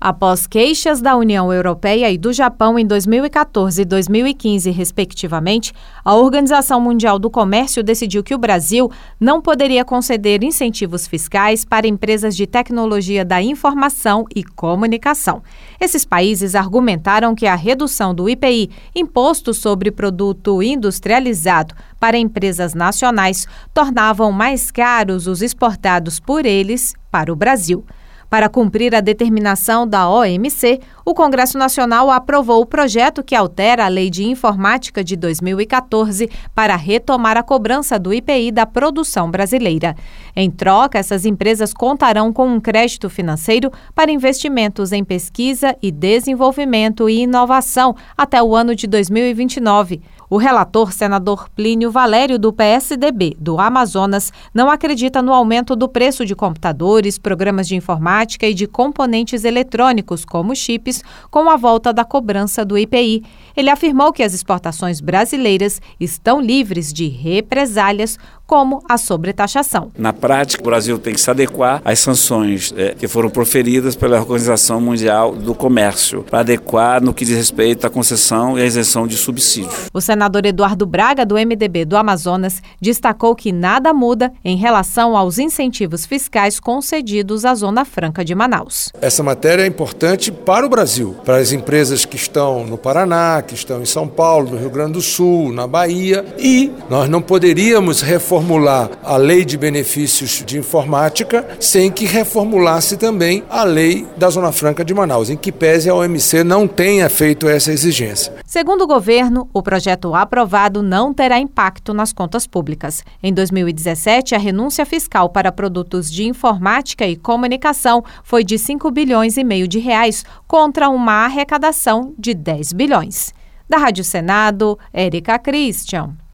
Após queixas da União Europeia e do Japão em 2014 e 2015, respectivamente, a Organização Mundial do Comércio decidiu que o Brasil não poderia conceder incentivos fiscais para empresas de tecnologia da informação e comunicação. Esses países argumentaram que a redução do IPI, Imposto sobre Produto Industrializado, para empresas nacionais, tornavam mais caros os exportados por eles para o Brasil. Para cumprir a determinação da OMC, o Congresso Nacional aprovou o projeto que altera a Lei de Informática de 2014 para retomar a cobrança do IPI da produção brasileira. Em troca, essas empresas contarão com um crédito financeiro para investimentos em pesquisa e desenvolvimento e inovação até o ano de 2029. O relator, senador Plínio Valério, do PSDB do Amazonas, não acredita no aumento do preço de computadores, programas de informática e de componentes eletrônicos, como chips, com a volta da cobrança do IPI. Ele afirmou que as exportações brasileiras estão livres de represálias, como a sobretaxação. Na prática, o Brasil tem que se adequar às sanções que foram proferidas pela Organização Mundial do Comércio, para adequar no que diz respeito à concessão e à isenção de subsídios. O senador Eduardo Braga, do MDB do Amazonas, destacou que nada muda em relação aos incentivos fiscais concedidos à Zona Franca de Manaus. Essa matéria é importante para o Brasil, para as empresas que estão no Paraná, que estão em São Paulo, no Rio Grande do Sul, na Bahia, e nós não poderíamos reformular a Lei de Benefícios de Informática sem que reformulasse também a Lei da Zona Franca de Manaus, em que pese a OMC não tenha feito essa exigência. Segundo o governo, o projeto aprovado não terá impacto nas contas públicas. Em 2017, a renúncia fiscal para produtos de informática e comunicação foi de 5,5 bilhões de reais, contra uma arrecadação de 10 bilhões. Da Rádio Senado, Érica Christian.